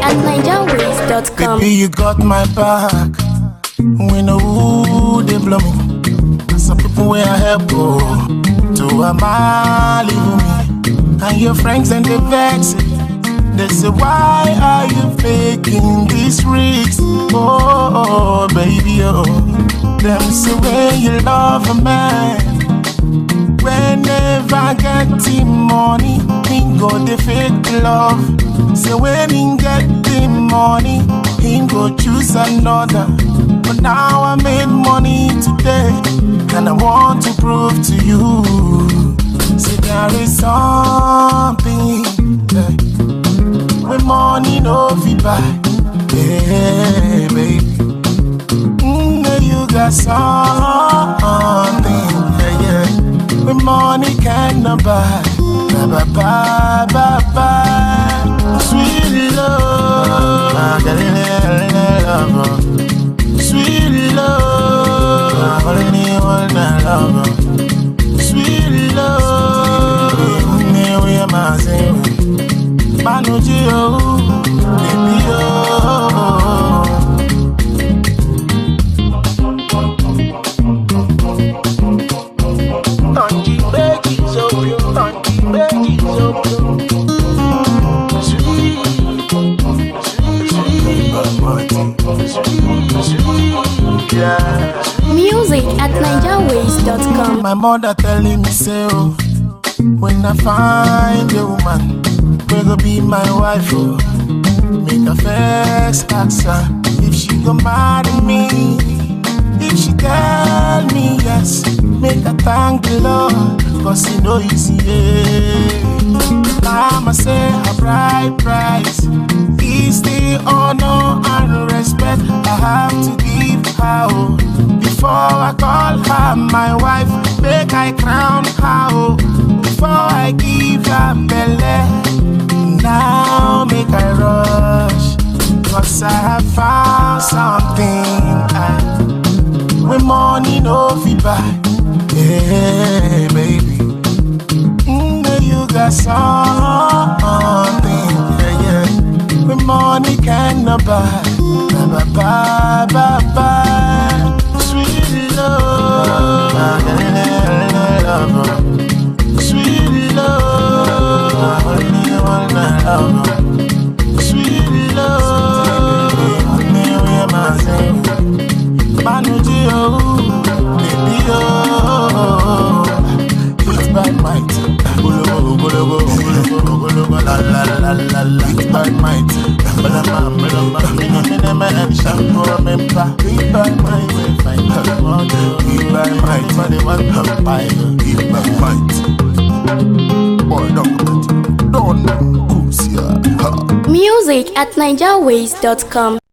at NigerWays.com. Baby, you got my back. We know who they blow me. Some people where I help go to a mile with me. And your friends and they vex it. They say, why are you faking these risks? Oh, baby, oh. Them say when you love a man, whenever get the money, he go the fake love. Say when he get the money, he go choose another. But now I made money today, and I want to prove to you. See there is something when money no fit buy. Yeah, baby. You got something, yeah. When money cannot buy. Sweet love, sweet love, sweet love, we are my same. Baby, oh. Music at NigerWays.com. My mother telling me say, oh, when I find a woman, we go be my wife, oh. Make a first ask her if she go marry me. If she tell me yes, make her thank the Lord, cause you know easy, yeah. Mama say her bride price is the honor and respect I have to give her, oh. Before I call her my wife, make I crown her, oh. Before I give her belly, now make I rush, cause I have found something when money no fit buy. Yeah, baby. You got something, yeah. When money cannot buy. Sweet love, sweet love, sweet love, we are my same. Banuji, oh, baby, oh, it's by might. It's by might. Music at NigerWays.com.